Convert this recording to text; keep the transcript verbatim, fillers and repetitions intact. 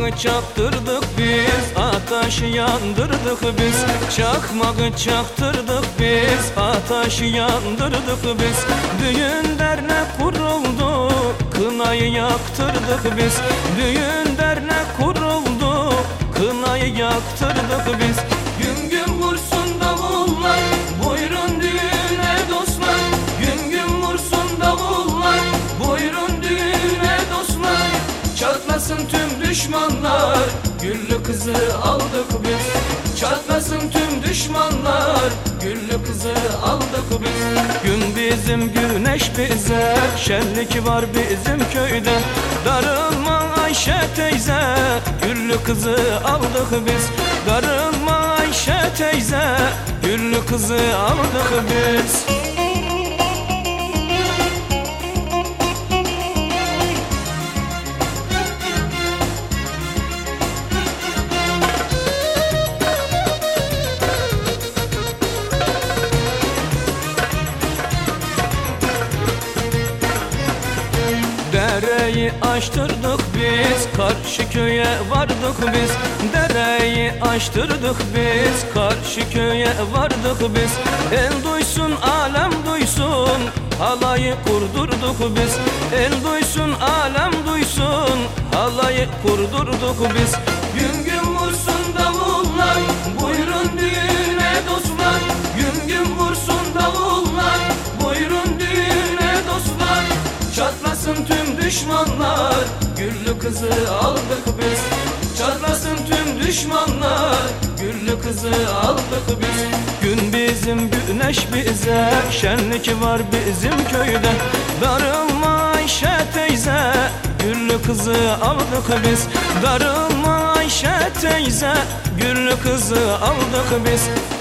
Çakmağı çaktırdık biz, ateşi yandırdık biz. Çakmağı çaktırdık biz, ateşi yandırdık biz. Düğün dernek kuruldu, kınayı yaktırdık biz. Düğün dernek kuruldu, kınayı yaktırdık biz. Gün gün vursun davullar, buyurun düğüne dostlar. Gün gün vursun davullar, buyurun düğüne dostlar. Çatlasın tüm düşmanlar, güllü kızı aldık biz. Çatlasın tüm düşmanlar, güllü kızı aldık biz. Gün bizim, güneş bize, şenlik var bizim köyde. Darılma Ayşe teyze, güllü kızı aldık biz. Darılma Ayşe teyze, güllü kızı aldık biz. Dereyi aştırdık biz, karşı köye vardık biz. Dereyi aştırdık biz, karşı köye vardık biz. El duysun, alem duysun, halayı kurdurduk biz. El duysun, alem duysun, halayı kurdurduk biz. Gün gün vursun davullar, buyurun düğüne dostlar. Gün gün vursun davullar, buyurun düğüne dostlar. Çatlasın tüm düşmanlar, güllü kızı aldık biz. Çatlasın tüm düşmanlar, güllü kızı aldık biz. Gün bizim, güneş bize, şenlik var bizim köyde. Darılma Ayşe teyze, güllü kızı aldık biz. Darılma Ayşe teyze, güllü kızı aldık biz.